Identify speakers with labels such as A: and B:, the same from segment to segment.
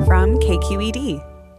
A: from KQED.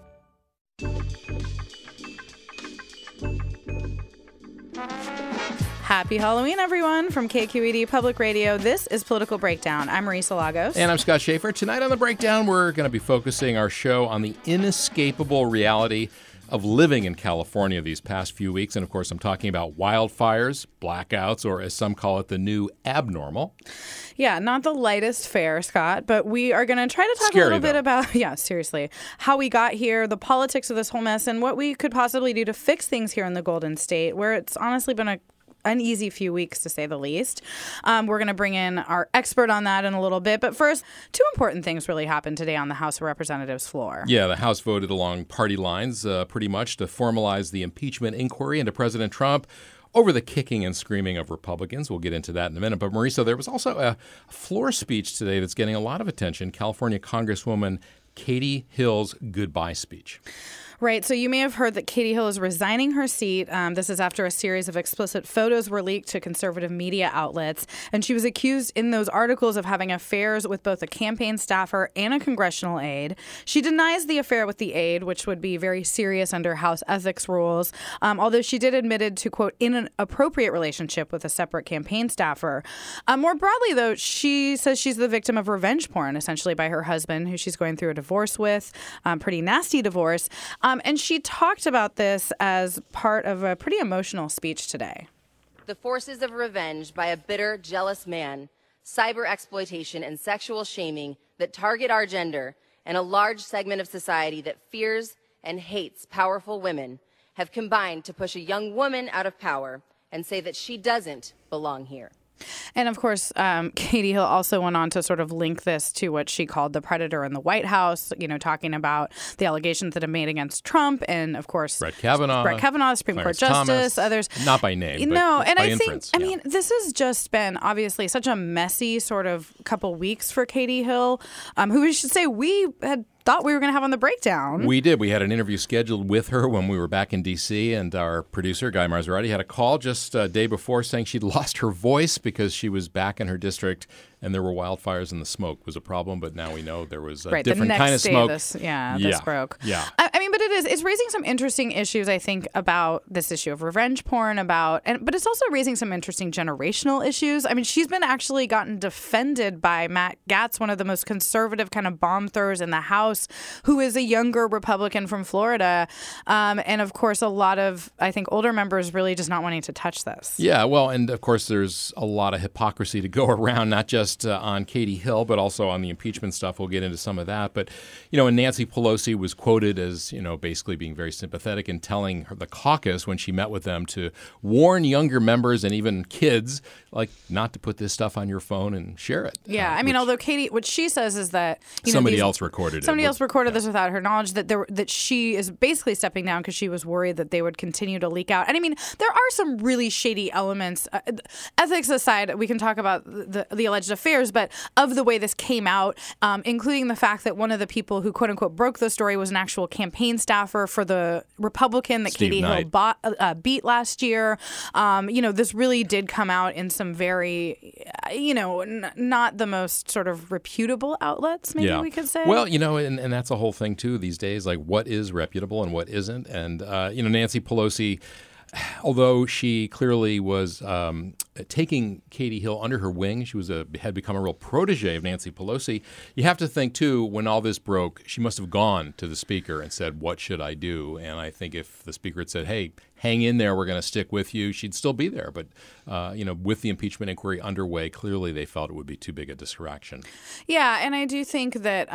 A: Happy Halloween, everyone, from KQED Public Radio. This is Political Breakdown. I'm Marisa Lagos.
B: And I'm Scott Schaefer. Tonight on The Breakdown, we're going to be focusing our show on the inescapable reality of living in California these past few weeks. And, of course, I'm talking about wildfires, blackouts, or as some call it, the new abnormal.
A: Yeah, not the lightest fare, Scott, but we are going to try to talk
B: Scary,
A: a little bit
B: though.
A: about, seriously, how we got here, the politics of this whole mess, and what we could possibly do to fix things here in the Golden State, where it's honestly been an uneasy few weeks, to say the least. We're going to bring in our expert on that in a little bit. But first, two important things really happened today on the House of Representatives floor.
B: Yeah, the House voted along party lines pretty much to formalize the impeachment inquiry into President Trump over the kicking and screaming of Republicans. We'll get into that in a minute. But, Marisa, there was also a floor speech today that's getting a lot of attention, California Congresswoman Katie Hill's goodbye speech.
A: Right. So you may have heard that Katie Hill is resigning her seat. This is after a series of explicit photos were leaked to conservative media outlets. And she was accused in those articles of having affairs with both a campaign staffer and a congressional aide. She denies the affair with the aide, which would be very serious under House ethics rules, although she did admit to, quote, in an appropriate relationship with a separate campaign staffer. More broadly, though, she says she's the victim of revenge porn, essentially by her husband, who she's going through a divorce with, pretty nasty divorce. And she talked about this as part of a pretty emotional speech today.
C: The forces of revenge by a bitter, jealous man, cyber exploitation and sexual shaming that target our gender and a large segment of society that fears and hates powerful women have combined to push a young woman out of power and say that she doesn't belong here.
A: And of course, Katie Hill also went on to sort of link this to what she called the predator in the White House, talking about the allegations that have made against Trump and, of course,
B: Brett Kavanaugh,
A: Supreme
B: Clarence
A: Court Justice,
B: Thomas,
A: others.
B: Not by name,
A: no,
B: but
A: and
B: by
A: I
B: inference.
A: think, I mean, this has just been obviously such a messy sort of couple weeks for Katie Hill, who we should say we had thought we were going to have on the breakdown.
B: We did. We had an interview scheduled with her when we were back in D.C., and our producer, Guy Marzarati, had a call just a day before saying she'd lost her voice because she was back in her district and there were wildfires and the smoke was a problem, but now we know there was a different kind of smoke.
A: This broke.
B: Yeah.
A: I mean, but it's raising some interesting issues, I think, about this issue of revenge porn, but it's also raising some interesting generational issues. I mean, she's been actually gotten defended by Matt Gaetz, one of the most conservative kind of bomb throwers in the House, who is a younger Republican from Florida. And of course, a lot of, I think, older members really just not wanting to touch this.
B: Yeah, well, and of course, there's a lot of hypocrisy to go around, not just on Katie Hill, but also on the impeachment stuff. We'll get into some of that. But, and Nancy Pelosi was quoted as, basically being very sympathetic and telling the caucus when she met with them to warn younger members and even kids, like, not to put this stuff on your phone and share it.
A: Yeah, I mean, although Katie, what she says is that
B: somebody else recorded
A: this without her knowledge, that she is basically stepping down because she was worried that they would continue to leak out. And I mean, there are some really shady elements. Ethics aside, we can talk about the alleged affairs, but of the way this came out, including the fact that one of the people who quote unquote broke the story was an actual campaign staffer for the Republican that
B: Steve
A: Katie
B: Knight.
A: Hill beat last year. This really did come out in some very, not the most sort of reputable outlets, maybe we could say.
B: Well, and that's a whole thing too these days, like what is reputable and what isn't. And, Nancy Pelosi, although she clearly was taking Katie Hill under her wing, she had become a real protege of Nancy Pelosi. You have to think, too, when all this broke, she must have gone to the speaker and said, what should I do? And I think if the speaker had said, hey, hang in there, we're going to stick with you, she'd still be there. But, with the impeachment inquiry underway, clearly they felt it would be too big a distraction.
A: Yeah, and I do think that,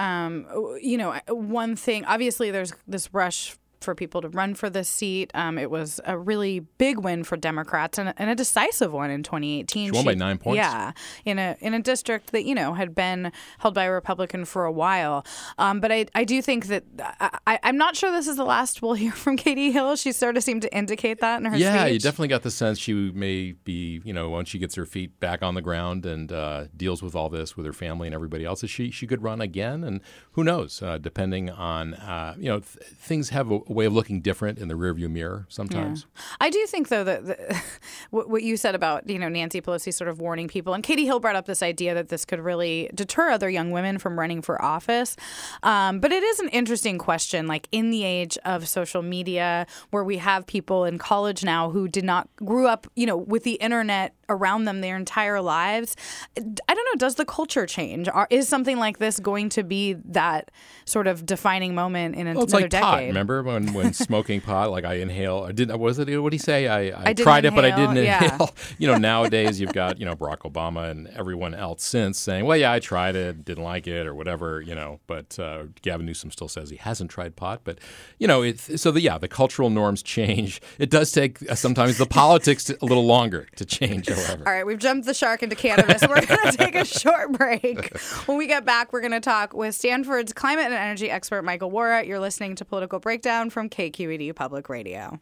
A: one thing, obviously there's this rush for people to run for this seat. It was a really big win for Democrats and a decisive one in 2018.
B: She won by 9 points.
A: Yeah, in a district that had been held by a Republican for a while. But I do think that I'm not sure this is the last we'll hear from Katie Hill. She sort of seemed to indicate that in her speech.
B: Yeah, you definitely got the sense she may be, once she gets her feet back on the ground and deals with all this with her family and everybody else, she could run again. And who knows, depending on, things have a way of looking different in the rearview mirror sometimes.
A: Yeah. I do think, though, that what you said about, Nancy Pelosi sort of warning people, and Katie Hill brought up this idea that this could really deter other young women from running for office. But it is an interesting question, like in the age of social media, where we have people in college now who grew up, with the internet around them their entire lives. I don't know. Does the culture change? Is something like this going to be that sort of defining moment in another
B: it's like
A: decade?
B: Pot. Remember when smoking pot, like I inhale, or didn't, was it, what did he say? I
A: didn't
B: tried it, but I
A: inhale,
B: didn't
A: yeah.
B: inhale. Nowadays you've got, Barack Obama and everyone else since saying, well, yeah, I tried it, didn't like it or whatever, but Gavin Newsom still says he hasn't tried pot. But, the cultural norms change. It does take sometimes the politics a little longer to change, however.
A: All right, we've jumped the shark into cannabis. We're going to take a short break. When we get back, we're going to talk with Stanford's climate and energy expert, Michael Wara. You're listening to Political Breakdown from KQED Public Radio.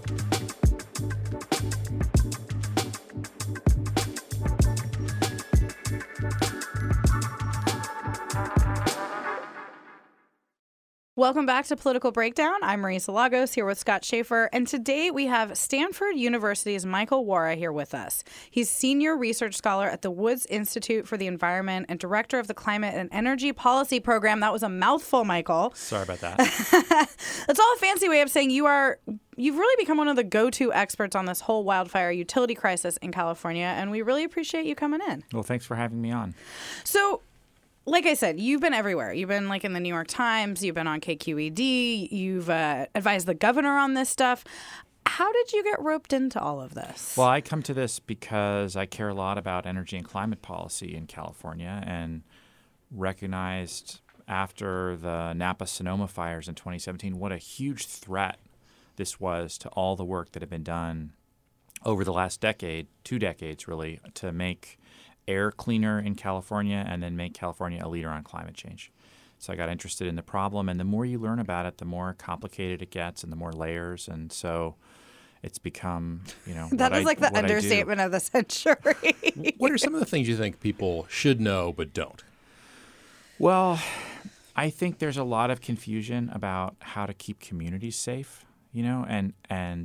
A: Welcome back to Political Breakdown. I'm Marisa Lagos here with Scott Schaefer, and today we have Stanford University's Michael Wara here with us. He's Senior Research Scholar at the Woods Institute for the Environment and Director of the Climate and Energy Policy Program. That was a mouthful, Michael.
D: Sorry about that.
A: That's all a fancy way of saying you've really become one of the go-to experts on this whole wildfire utility crisis in California, and we really appreciate you coming in.
D: Well, thanks for having me on.
A: So, like I said, you've been everywhere. You've been in the New York Times. You've been on KQED. You've advised the governor on this stuff. How did you get roped into all of this?
D: Well, I come to this because I care a lot about energy and climate policy in California and recognized after the Napa-Sonoma fires in 2017 what a huge threat this was to all the work that had been done over the last decade, 2 decades really, to make air cleaner in California and then make California a leader on climate change. So I got interested in the problem, and the more you learn about it, the more complicated it gets and the more layers. And so it's become,
A: that is like the understatement of the century.
B: What are some of the things you think people should know but don't?
D: Well, I think there's a lot of confusion about how to keep communities safe, and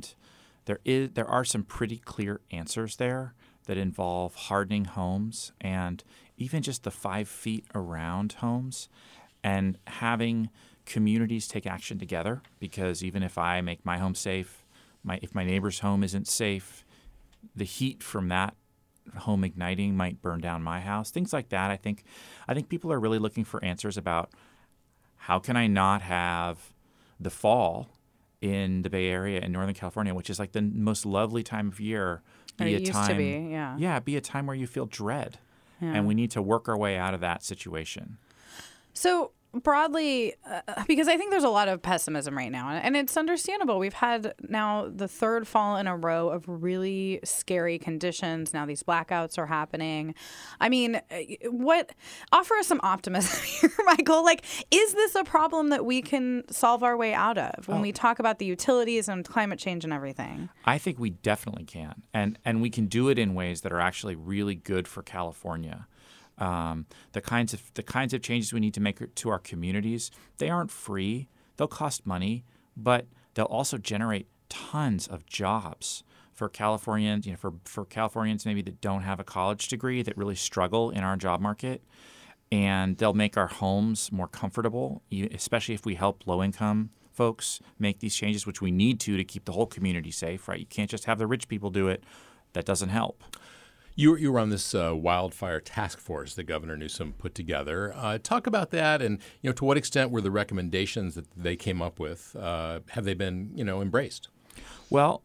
D: there are some pretty clear answers there that involve hardening homes and even just the 5 feet around homes and having communities take action together, because even if I make my home safe, if my neighbor's home isn't safe, the heat from that home igniting might burn down my house. Things like that. I think people are really looking for answers about how can I not have the fall in the Bay Area in Northern California, which is like the most lovely time of year, be a time be a time where you feel dread. Yeah. And we need to work our way out of that situation.
A: So broadly, because I think there's a lot of pessimism right now, and it's understandable. We've had now the third fall in a row of really scary conditions. Now these blackouts are happening. I mean, offer us some optimism here, Michael. Is this a problem that we can solve our way out of when we talk about the utilities and climate change and everything?
D: I think we definitely can, and we can do it in ways that are actually really good for California. The kinds of changes we need to make to our communities, they aren't free. They'll cost money, but they'll also generate tons of jobs for Californians. For Californians maybe that don't have a college degree, that really struggle in our job market, and they'll make our homes more comfortable, especially if we help low-income folks make these changes, which we need to keep the whole community safe. Right? You can't just have the rich people do it. That doesn't help.
B: You were on this wildfire task force that Governor Newsom put together. Talk about that, and to what extent were the recommendations that they came up with have they been embraced?
D: Well,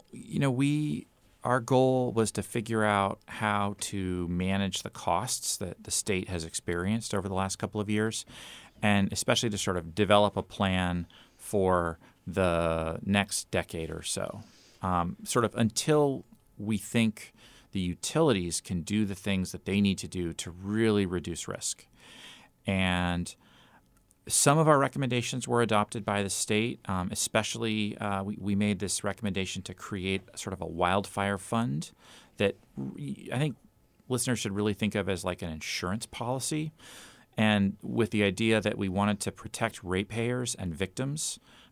D: our goal was to figure out how to manage the costs that the state has experienced over the last couple of years, and especially to sort of develop a plan for the next decade or so, sort of until we think the utilities can do the things that they need to do to really reduce risk. And some of our recommendations were adopted by the state, especially we made this recommendation to create sort of a wildfire fund that I think listeners should really think of as like an insurance policy, and with the idea that we wanted to protect ratepayers and victims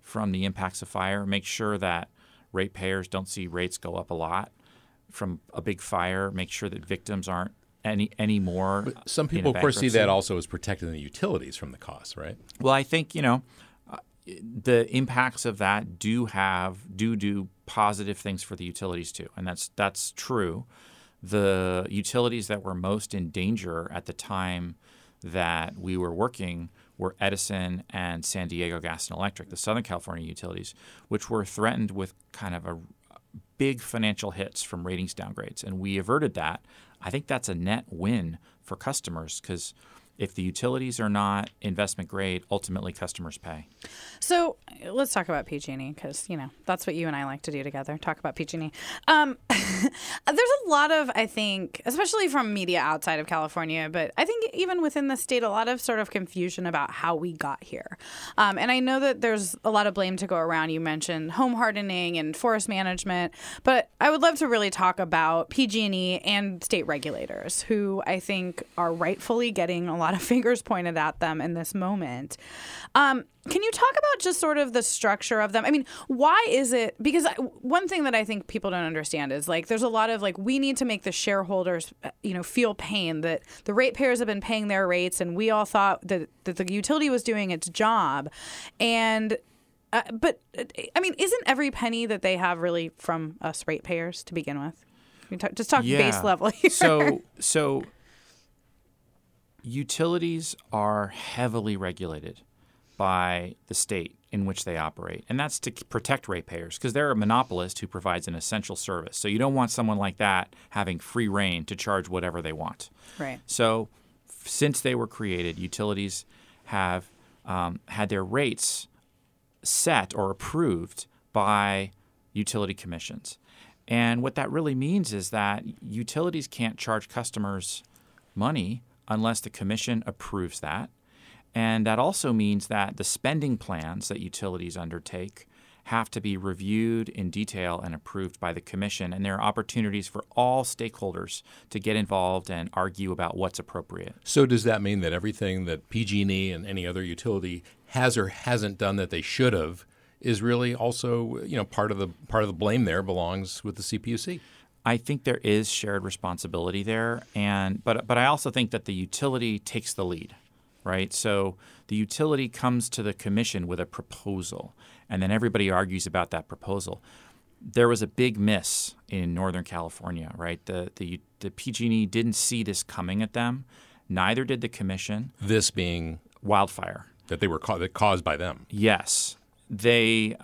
D: from the impacts of fire, make sure that ratepayers don't see rates go up a lot from a big fire, make sure that victims aren't any more.
B: But some people, of course, see that also as protecting the utilities from the costs, right?
D: Well, I think, the impacts of that do positive things for the utilities too, and that's true. The utilities that were most in danger at the time that we were working were Edison and San Diego Gas and Electric, the Southern California utilities, which were threatened with kind of a big financial hits from ratings downgrades, and we averted that. I think that's a net win for customers because if the utilities are not investment grade, ultimately customers pay.
A: So let's talk about PG&E because, that's what you and I like to do together, talk about PG&E. There's a lot of, I think, especially from media outside of California, but I think even within the state, a lot of sort of confusion about how we got here. And I know that there's a lot of blame to go around. You mentioned home hardening and forest management, but I would love to really talk about PG&E and state regulators who I think are rightfully getting a lot of fingers pointed at them in this moment. Can you talk about just sort of the structure of them? I mean, why is it? Because one thing that I think people don't understand is there's a lot of we need to make the shareholders, feel pain that the ratepayers have been paying their rates, and we all thought that the utility was doing its job, and. But I mean, isn't every penny that they have really from us ratepayers to begin with? Just talk base level here.
D: So utilities are heavily regulated by the state in which they operate, and that's to protect ratepayers because they're a monopolist who provides an essential service. So you don't want someone like that having free rein to charge whatever they want.
A: Right.
D: So since they were created, utilities have had their rates set or approved by utility commissions. And what that really means is that utilities can't charge customers money unless the commission approves that. And that also means that the spending plans that utilities undertake have to be reviewed in detail and approved by the commission. And there are opportunities for all stakeholders to get involved and argue about what's appropriate.
B: So does that mean that everything that PG&E and any other utility has or hasn't done that they should have is really also, part of the blame there belongs with the CPUC?
D: I think there is shared responsibility there, but I also think that the utility takes the lead, right? So the utility comes to the commission with a proposal, and then everybody argues about that proposal. There was a big miss in Northern California, right? The PG&E didn't see this coming at them. Neither did the commission.
B: This being
D: wildfire
B: that they were caused by them.
D: Yes, they.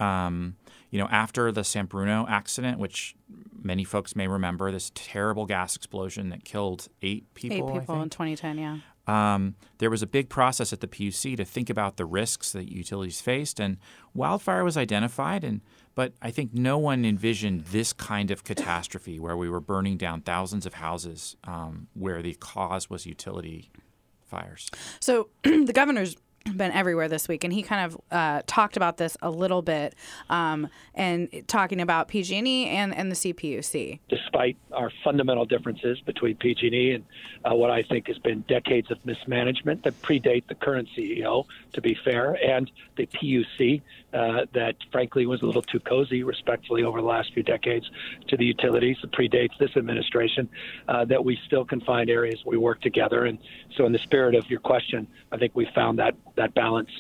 D: After the San Bruno accident, which many folks may remember, this terrible gas explosion that killed 8 people.
A: 8 people in 2010, yeah.
D: There was a big process at the PUC to think about the risks that utilities faced, and wildfire was identified. But I think no one envisioned this kind of catastrophe where we were burning down thousands of houses where the cause was utility fires.
A: So the governor's been everywhere this week, and he kind of talked about this a little bit and talking about PG&E and the CPUC.
E: Despite our fundamental differences between PG&E and what I think has been decades of mismanagement that predate the current CEO, to be fair, and the PUC that frankly was a little too cozy, respectfully, over the last few decades to the utilities that predates this administration, that we still can find areas we work together. And so in the spirit of your question, I think we found that balance.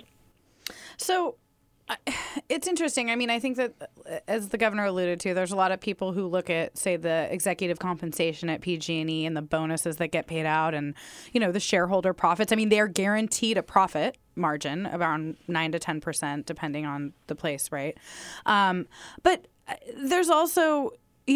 A: So it's interesting. I mean, I think that, as the governor alluded to, there's a lot of people who look at, say, the executive compensation at PG&E and the bonuses that get paid out and, the shareholder profits. I mean, they're guaranteed a profit margin around 9 to 10%, depending on the place, right? But there's also,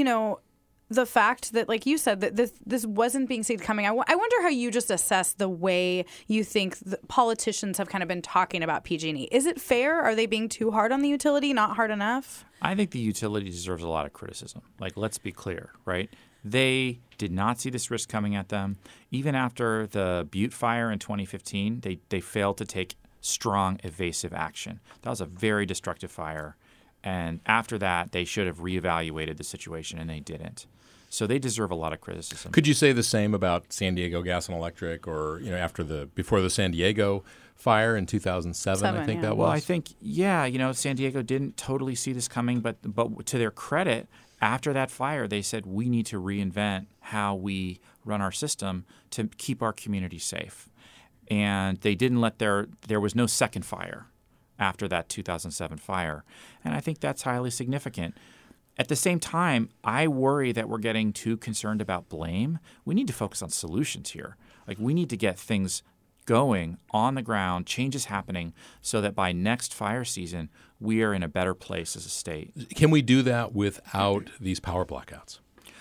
A: the fact that, like you said, that this wasn't being seen coming. I wonder how you just assess the way you think the politicians have kind of been talking about PG&E. Is it fair? Are they being too hard on the utility, not hard enough?
D: I think the utility deserves a lot of criticism. Let's be clear, right? They did not see this risk coming at them. Even after the Butte fire in 2015, they failed to take strong, evasive action. That was a very destructive fire. And after that, they should have reevaluated the situation, and they didn't. So they deserve a lot of criticism.
B: Could you say the same about San Diego Gas and Electric, or before the San Diego fire in 2007? I think that was.
D: Well, I think San Diego didn't totally see this coming, but to their credit, after that fire, they said we need to reinvent how we run our system to keep our community safe. And they didn't let there was no second fire after that 2007 fire. And I think that's highly significant. At the same time, I worry that we're getting too concerned about blame. We need to focus on solutions here. Like, we need to get things going on the ground, changes happening, so that by next fire season, we are in a better place as a state.
B: Can we do that without these power blackouts?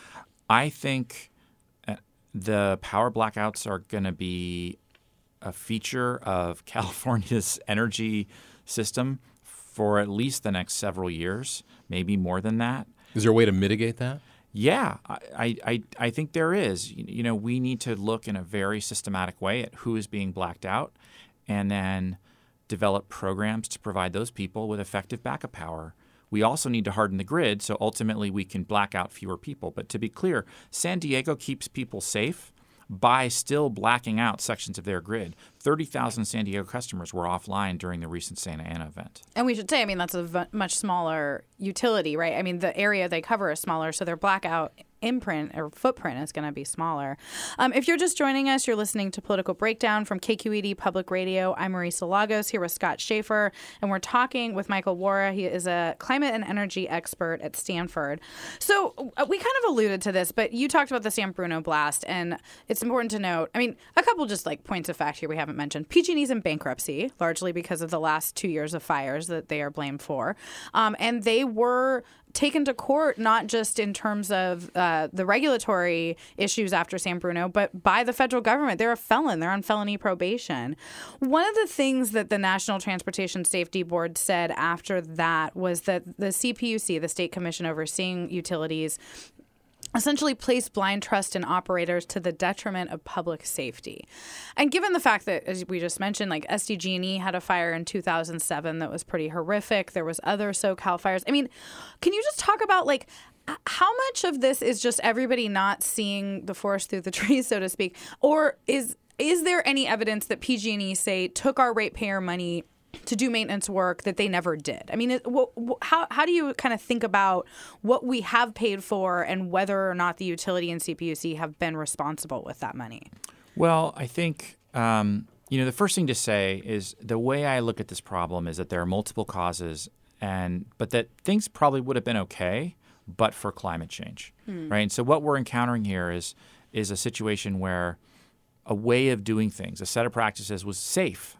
D: I think the power blackouts are going to be a feature of California's energy system for at least the next several years, maybe more than that.
B: Is there a way to mitigate that?
D: Yeah, I think there is. We need to look in a very systematic way at who is being blacked out, and then develop programs to provide those people with effective backup power. We also need to harden the grid so ultimately we can black out fewer people. But to be clear, San Diego keeps people safe by still blacking out sections of their grid. 30,000 San Diego customers were offline during the recent Santa Ana event.
A: And we should say, that's a much smaller utility, right? The area they cover is smaller, so their blackout imprint or footprint is going to be smaller. If you're just joining us, you're listening to Political Breakdown from KQED Public Radio. I'm Marisa Lagos here with Scott Schaefer, and we're talking with Michael Wara. He is a climate and energy expert at Stanford. So we kind of alluded to this, but you talked about the San Bruno blast, and it's important to note, a couple just points of fact here we haven't mentioned. PG&E's in bankruptcy, largely because of the last 2 years of fires that they are blamed for. And they were taken to court, not just in terms of the regulatory issues after San Bruno, but by the federal government. They're a felon. They're on felony probation. One of the things that the National Transportation Safety Board said after that was that the CPUC, the State Commission overseeing utilities, essentially placed blind trust in operators to the detriment of public safety. And given the fact that, as we just mentioned, SDG&E had a fire in 2007 that was pretty horrific. There was other SoCal fires. Can you just talk about how much of this is just everybody not seeing the forest through the trees, so to speak? Or is there any evidence that PG&E, say, took our ratepayer money to do maintenance work that they never did? How do you kind of think about what we have paid for and whether or not the utility and CPUC have been responsible with that money?
D: Well, I think the first thing to say is the way I look at this problem is that there are multiple causes, but that things probably would have been okay but for climate change, right? And so what we're encountering here is a situation where a way of doing things, a set of practices was safe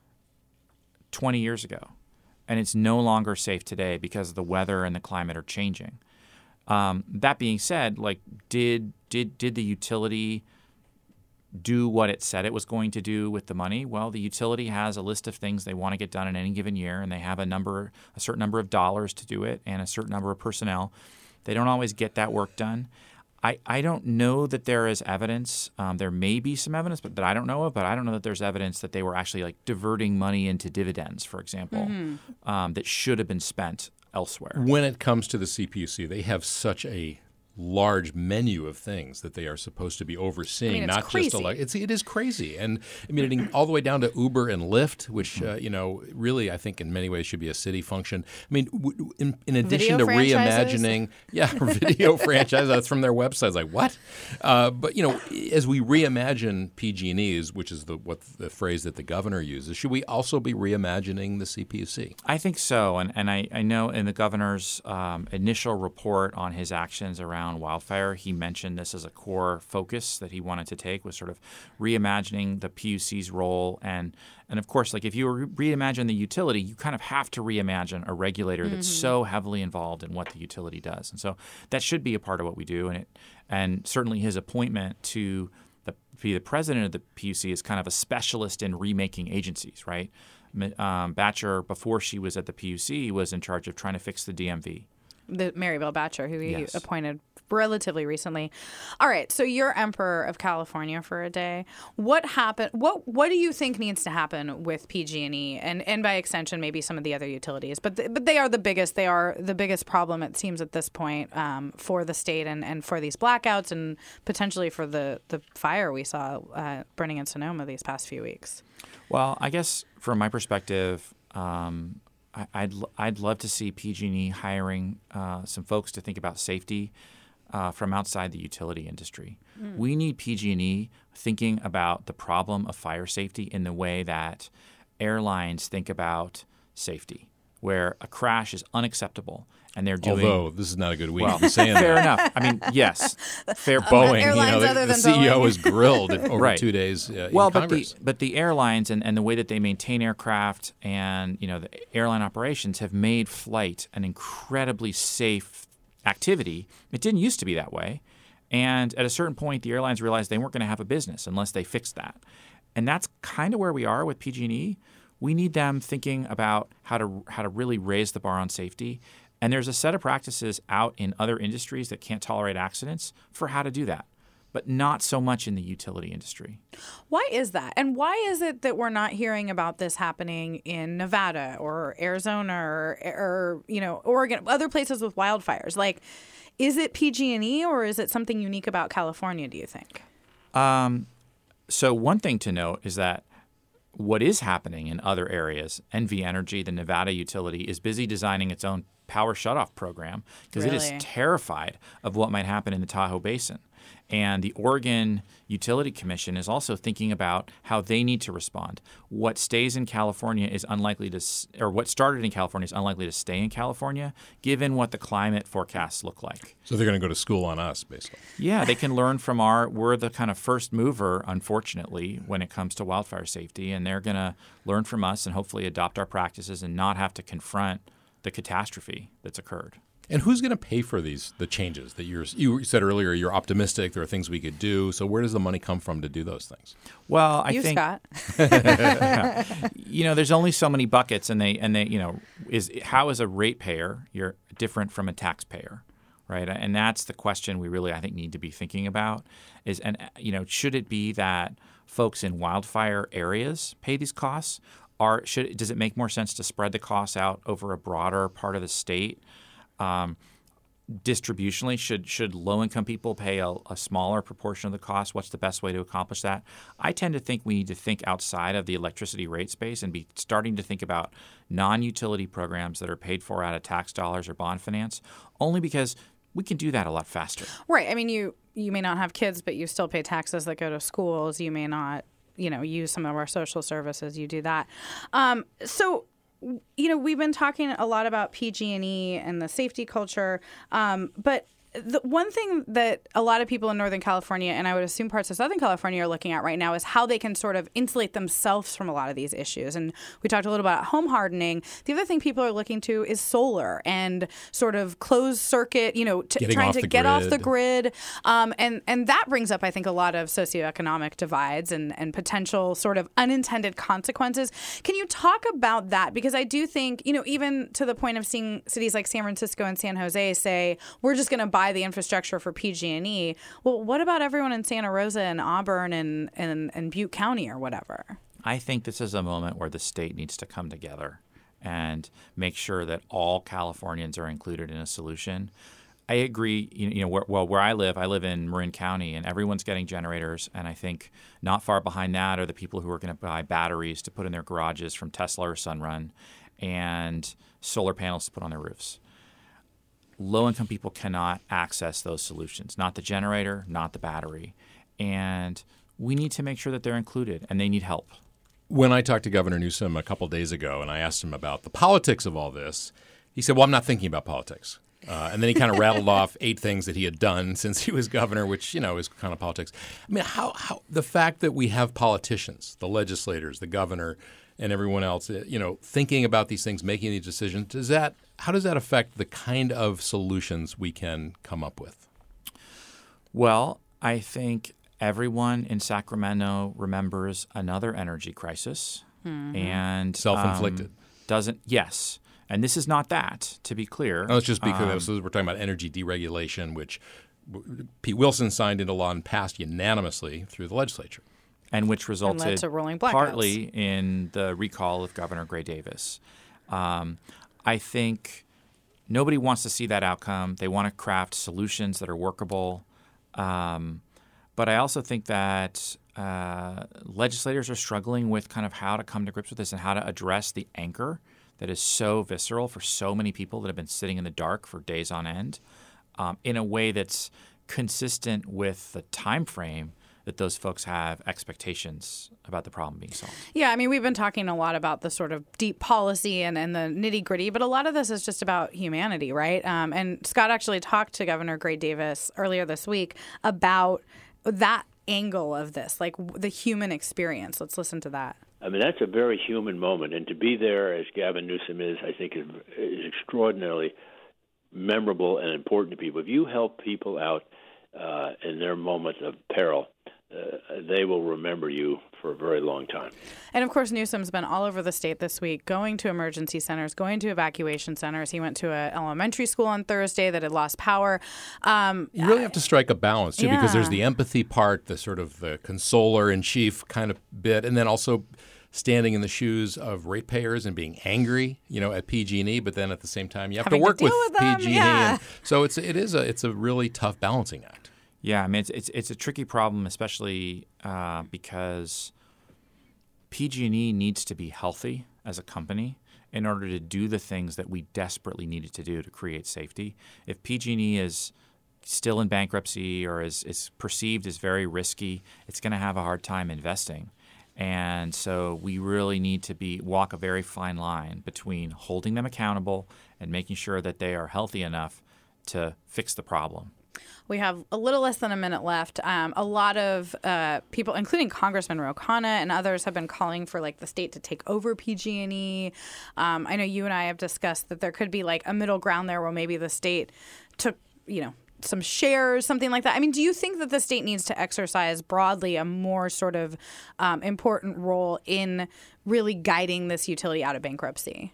D: 20 years ago, and it's no longer safe today because the weather and the climate are changing. That being said, did the utility do what it said it was going to do with the money? Well, the utility has a list of things they want to get done in any given year, and they have a certain number of dollars to do it and a certain number of personnel. They don't always get that work done. I don't know that there is evidence. There may be some evidence that I don't know of, but I don't know that there's evidence that they were actually diverting money into dividends, for example, that should have been spent elsewhere.
B: When it comes to the CPUC, they have such a large menu of things that they are supposed to be overseeing.
A: It's
B: not
A: crazy.
B: Just it is crazy, and all the way down to Uber and Lyft, which really I think in many ways should be a city function. In addition
A: Video
B: to
A: franchises?
B: reimagining, video franchise. That's from their website. It's what? But as we reimagine PG&Es, which is the phrase that the governor uses, should we also be reimagining the CPUC?
D: I think so, and I know in the governor's initial report on his actions around wildfire, he mentioned this as a core focus that he wanted to take, was sort of reimagining the PUC's role. And of course, if you reimagine the utility, you kind of have to reimagine a regulator that's so heavily involved in what the utility does. And so that should be a part of what we do. And certainly his appointment to be the president of the PUC is kind of a specialist in remaking agencies, right? Batcher, before she was at the PUC, was in charge of trying to fix the DMV.
A: The Maribel Batcher, who he
D: Yes.
A: appointed relatively recently. All right, so you're emperor of California for a day. What happened? What do you think needs to happen with PG&E and by extension maybe some of the other utilities? But they are the biggest. They are the biggest problem, it seems, at this point for the state and for these blackouts and potentially for the fire we saw burning in Sonoma these past few weeks.
D: Well, I guess from my perspective, I'd love to see PG&E hiring some folks to think about safety from outside the utility industry. We need PG&E thinking about the problem of fire safety in the way that airlines think about safety, where a crash is unacceptable. And they're doing.
B: Although this is not a good week for saying
D: fair
B: that.
D: enough. I mean, yes, fair.
B: Boeing,
A: airlines
B: the
A: other than
B: CEO
A: Boeing.
B: was grilled over
D: Right.
B: 2 days in
D: Well,
B: Congress.
D: but the airlines and the way that they maintain aircraft and the airline operations have made flight an incredibly safe activity. It didn't used to be that way, and at a certain point, the airlines realized they weren't going to have a business unless they fixed that, and that's kind of where we are with PG&E. We need them thinking about how to really raise the bar on safety. And there's a set of practices out in other industries that can't tolerate accidents for how to do that, but not so much in the utility industry.
A: Why is that? And why is it that we're not hearing about this happening in Nevada or Arizona or Oregon, other places with wildfires? Like, is it PG&E or is it something unique about California, do you think?
D: So one thing to note is that what is happening in other areas, NV Energy, the Nevada utility, is busy designing its own power shutoff program because it is
A: Really?
D: terrified of what might happen in the Tahoe Basin. And the Oregon Utility Commission is also thinking about how they need to respond. What stays in California is unlikely to, or what started in California is unlikely to stay in California, given what the climate forecasts look like.
B: So they're going to go to school on us, basically.
D: Yeah, they can learn from we're the kind of first mover, unfortunately, when it comes to wildfire safety, and they're going to learn from us and hopefully adopt our practices and not have to confront the catastrophe that's occurred.
B: And who's going to pay for the changes that you said earlier? You're optimistic. There are things we could do. So where does the money come from to do those things?
D: Well, I
A: You,
D: think
A: Scott.
D: there's only so many buckets, and they how is a ratepayer you're different from a taxpayer, right? And that's the question we really I think need to be thinking about is should it be that folks in wildfire areas pay these costs, or does it make more sense to spread the costs out over a broader part of the state? Distributionally, should low-income people pay a smaller proportion of the cost? What's the best way to accomplish that? I tend to think we need to think outside of the electricity rate space and be starting to think about non-utility programs that are paid for out of tax dollars or bond finance, only because we can do that a lot faster.
A: Right. I mean, you may not have kids, but you still pay taxes that go to schools. You may not, use some of our social services. You do that. We've been talking a lot about PG&E and the safety culture, but the one thing that a lot of people in Northern California, and I would assume parts of Southern California, are looking at right now is how they can sort of insulate themselves from a lot of these issues. And we talked a little about home hardening. The other thing people are looking to is solar and sort of closed circuit, trying to get off the grid. And that brings up, I think, a lot of socioeconomic divides and potential sort of unintended consequences. Can you talk about that? Because I do think, even to the point of seeing cities like San Francisco and San Jose say, we're just going to buy the infrastructure for PG&E. Well, what about everyone in Santa Rosa and Auburn and Butte County or whatever?
D: I think this is a moment where the state needs to come together and make sure that all Californians are included in a solution. I agree. Where I live in Marin County, and everyone's getting generators. And I think not far behind that are the people who are going to buy batteries to put in their garages from Tesla or Sunrun and solar panels to put on their roofs. Low-income people cannot access those solutions, not the generator, not the battery. And we need to make sure that they're included, and they need help.
B: When I talked to Governor Newsom a couple days ago and I asked him about the politics of all this, he said, well, I'm not thinking about politics. And then he kind of rattled off 8 things that he had done since he was governor, which, is kind of politics. I mean, how the fact that we have politicians, the legislators, the governor, and everyone else, thinking about these things, making these decisions, how does that affect the kind of solutions we can come up with?
D: Well, I think everyone in Sacramento remembers another energy crisis. And
B: Self-inflicted.
D: Yes. And this is not that, to be clear.
B: No, it's just because we're talking about energy deregulation, which Pete Wilson signed into law and passed unanimously through the legislature.
D: And which resulted
A: to rolling blackouts.
D: Partly in the recall of Governor Gray Davis. I think nobody wants to see that outcome. They want to craft solutions that are workable. But I also think that legislators are struggling with kind of how to come to grips with this and how to address the anger that is so visceral for so many people that have been sitting in the dark for days on end in a way that's consistent with the time frame that those folks have expectations about the problem being solved.
A: Yeah, I mean, we've been talking a lot about the sort of deep policy and the nitty-gritty, but a lot of this is just about humanity, right? And Scott actually talked to Governor Gray Davis earlier this week about that angle of this, like the human experience. Let's listen to that.
F: I mean, that's a very human moment, and to be there as Gavin Newsom is, I think, is extraordinarily memorable and important to people. If you help people out in their moments of peril, they will remember you for a very long time.
A: And of course, Newsom's been all over the state this week, going to emergency centers, going to evacuation centers. He went to an elementary school on Thursday that had lost power.
B: You really have to strike a balance, too, because there's the empathy part, the sort of the consoler-in-chief kind of bit, and then also standing in the shoes of ratepayers and being angry, at PG&E, but then at the same time you have to work with PG&E.
A: Yeah.
B: And so it's a really tough balancing act.
D: Yeah, I mean, it's a tricky problem, especially because PG&E needs to be healthy as a company in order to do the things that we desperately needed to do to create safety. If PG&E is still in bankruptcy or is perceived as very risky, it's going to have a hard time investing. And so we really need to walk a very fine line between holding them accountable and making sure that they are healthy enough to fix the problem.
A: We have a little less than a minute left. A lot of people, including Congressman Ro Khanna and others, have been calling for the state to take over PG&E. I know you and I have discussed that there could be a middle ground there where maybe the state took, some shares, something like that. I mean, do you think that the state needs to exercise broadly a more sort of important role in really guiding this utility out of bankruptcy?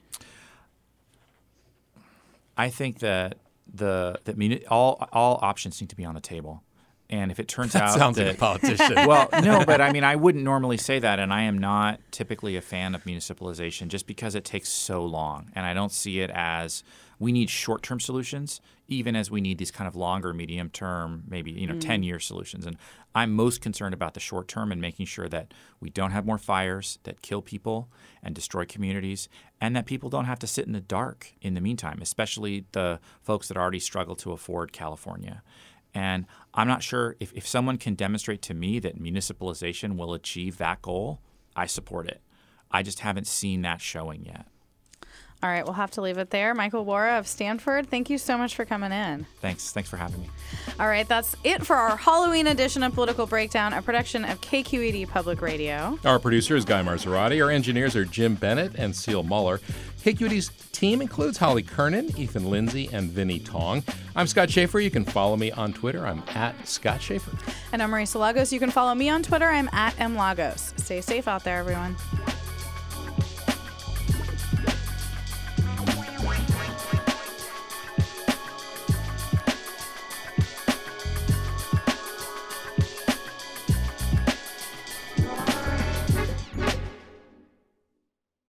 D: I think that all options need to be on the table. And if it turns out
B: sounds like a politician.
D: Well, no, but I mean, I wouldn't normally say that, and I am not typically a fan of municipalization just because it takes so long. And I don't see it as we need short-term solutions, even as we need these kind of longer, medium-term, maybe 10-year solutions. And I'm most concerned about the short term and making sure that we don't have more fires that kill people and destroy communities, and that people don't have to sit in the dark in the meantime, especially the folks that already struggle to afford California. And I'm not sure if someone can demonstrate to me that municipalization will achieve that goal, I support it. I just haven't seen that showing yet.
A: All right, we'll have to leave it there. Michael Wara of Stanford, thank you so much for coming in.
D: Thanks for having me.
A: All right, that's it for our Halloween edition of Political Breakdown, a production of KQED Public Radio.
B: Our producer is Guy Marzorati. Our engineers are Jim Bennett and Seal Muller. KQED's team includes Holly Kernan, Ethan Lindsay, and Vinnie Tong. I'm Scott Schaefer. You can follow me on Twitter. I'm at Scott Schaefer.
A: And I'm Marisa Lagos. You can follow me on Twitter. I'm at MLagos. Stay safe out there, everyone.